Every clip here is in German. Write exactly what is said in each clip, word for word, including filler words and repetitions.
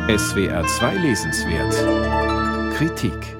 S W R zwei Lesenswert Kritik.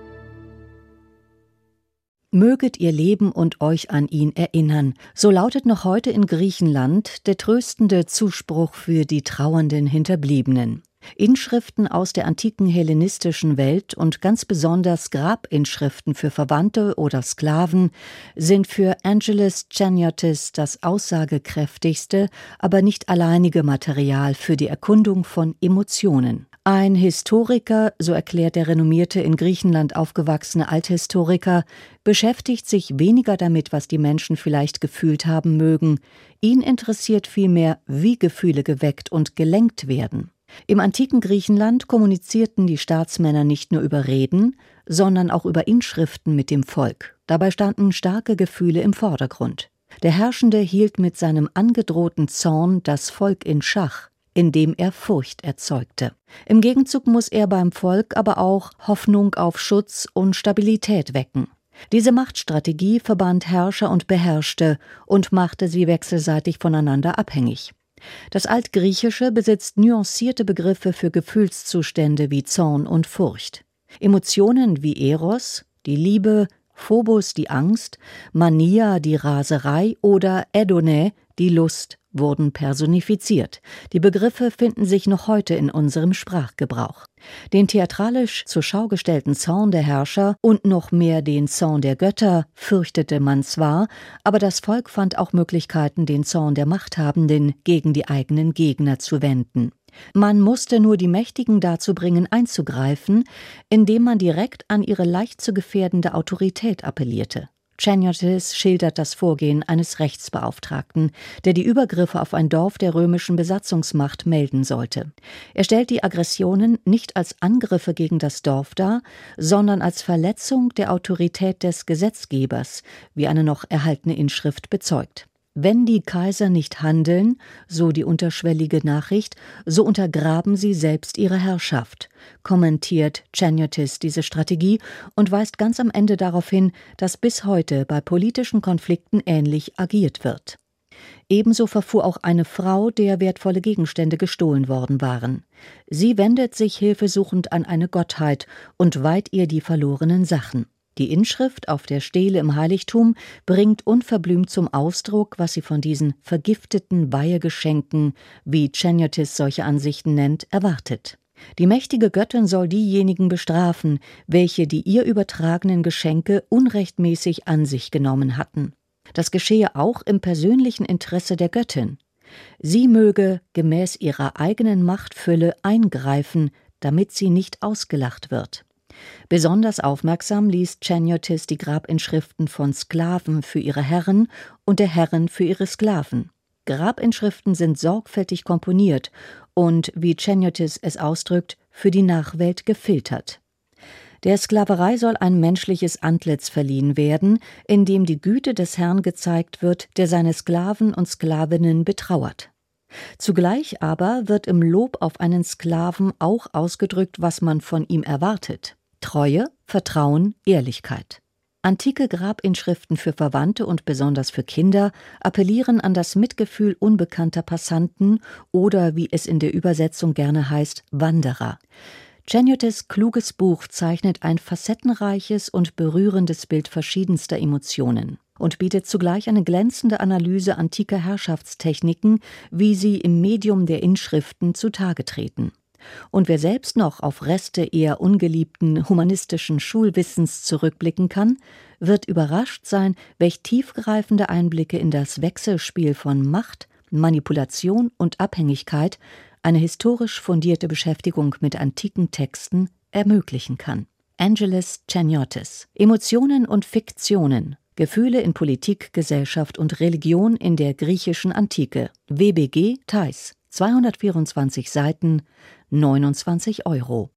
Möget ihr leben und euch an ihn erinnern. So lautet noch heute in Griechenland der tröstende Zuspruch für die trauernden Hinterbliebenen. Inschriften aus der antiken hellenistischen Welt und ganz besonders Grabinschriften für Verwandte oder Sklaven sind für Angeles Chaniotis das aussagekräftigste, aber nicht alleinige Material für die Erkundung von Emotionen. Ein Historiker, so erklärt der renommierte in Griechenland aufgewachsene Althistoriker, beschäftigt sich weniger damit, was die Menschen vielleicht gefühlt haben mögen. Ihn interessiert vielmehr, wie Gefühle geweckt und gelenkt werden. Im antiken Griechenland kommunizierten die Staatsmänner nicht nur über Reden, sondern auch über Inschriften mit dem Volk. Dabei standen starke Gefühle im Vordergrund. Der Herrschende hielt mit seinem angedrohten Zorn das Volk in Schach, indem er Furcht erzeugte. Im Gegenzug muss er beim Volk aber auch Hoffnung auf Schutz und Stabilität wecken. Diese Machtstrategie verband Herrscher und Beherrschte und machte sie wechselseitig voneinander abhängig. Das Altgriechische besitzt nuancierte Begriffe für Gefühlszustände wie Zorn und Furcht. Emotionen wie Eros, die Liebe, Phobos, die Angst, Mania, die Raserei oder Edone, die Lust, wurden personifiziert. Die Begriffe finden sich noch heute in unserem Sprachgebrauch. Den theatralisch zur Schau gestellten Zorn der Herrscher und noch mehr den Zorn der Götter fürchtete man zwar, aber das Volk fand auch Möglichkeiten, den Zorn der Machthabenden gegen die eigenen Gegner zu wenden. Man musste nur die Mächtigen dazu bringen, einzugreifen, indem man direkt an ihre leicht zu gefährdende Autorität appellierte. Chaniotis schildert das Vorgehen eines Rechtsbeauftragten, der die Übergriffe auf ein Dorf der römischen Besatzungsmacht melden sollte. Er stellt die Aggressionen nicht als Angriffe gegen das Dorf dar, sondern als Verletzung der Autorität des Gesetzgebers, wie eine noch erhaltene Inschrift bezeugt. Wenn die Kaiser nicht handeln, so die unterschwellige Nachricht, so untergraben sie selbst ihre Herrschaft, kommentiert Chaniotis diese Strategie und weist ganz am Ende darauf hin, dass bis heute bei politischen Konflikten ähnlich agiert wird. Ebenso verfuhr auch eine Frau, der wertvolle Gegenstände gestohlen worden waren. Sie wendet sich hilfesuchend an eine Gottheit und weiht ihr die verlorenen Sachen. Die Inschrift auf der Stele im Heiligtum bringt unverblümt zum Ausdruck, was sie von diesen vergifteten Weihegeschenken, wie Chaniotis solche Ansichten nennt, erwartet. Die mächtige Göttin soll diejenigen bestrafen, welche die ihr übertragenen Geschenke unrechtmäßig an sich genommen hatten. Das geschehe auch im persönlichen Interesse der Göttin. Sie möge gemäß ihrer eigenen Machtfülle eingreifen, damit sie nicht ausgelacht wird. Besonders aufmerksam liest Chaniotis die Grabinschriften von Sklaven für ihre Herren und der Herren für ihre Sklaven. Grabinschriften sind sorgfältig komponiert und, wie Chaniotis es ausdrückt, für die Nachwelt gefiltert. Der Sklaverei soll ein menschliches Antlitz verliehen werden, in dem die Güte des Herrn gezeigt wird, der seine Sklaven und Sklavinnen betrauert. Zugleich aber wird im Lob auf einen Sklaven auch ausgedrückt, was man von ihm erwartet: Treue, Vertrauen, Ehrlichkeit. Antike Grabinschriften für Verwandte und besonders für Kinder appellieren an das Mitgefühl unbekannter Passanten oder, wie es in der Übersetzung gerne heißt, Wanderer. Chaniotis' kluges Buch zeichnet ein facettenreiches und berührendes Bild verschiedenster Emotionen und bietet zugleich eine glänzende Analyse antiker Herrschaftstechniken, wie sie im Medium der Inschriften zutage treten. Und wer selbst noch auf Reste eher ungeliebten humanistischen Schulwissens zurückblicken kann, wird überrascht sein, welch tiefgreifende Einblicke in das Wechselspiel von Macht, Manipulation und Abhängigkeit eine historisch fundierte Beschäftigung mit antiken Texten ermöglichen kann. Angeles Chaniotis. Emotionen und Fiktionen. Gefühle in Politik, Gesellschaft und Religion in der griechischen Antike. W B G Theis. zweihundertvierundzwanzig Seiten, neunundzwanzig Euro.